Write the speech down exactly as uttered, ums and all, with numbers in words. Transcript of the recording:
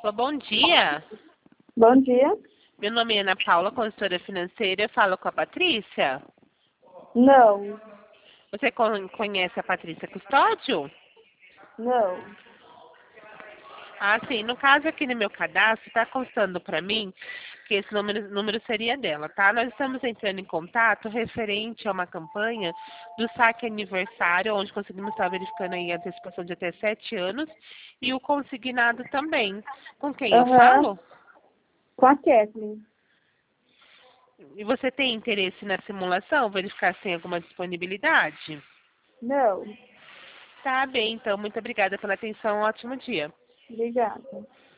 Alô, bom dia. Bom dia. Meu nome é Ana Paula, consultora financeira. Eu falo com a Patrícia. Não, Você con- conhece a Patrícia Custódio? não. Ah, sim. No caso aqui no meu cadastro, está constando para mim que esse número, número seria dela, tá? Nós estamos entrando em contato referente a uma campanha do saque aniversário, onde conseguimos estar verificando aí a antecipação de até sete anos e o consignado também. Com quem eu Aham, falo? com a Kathleen. E você tem interesse na simulação? Verificar se tem alguma disponibilidade? Não, Tá bem, então. Muito obrigada pela atenção. Um ótimo dia. obrigada.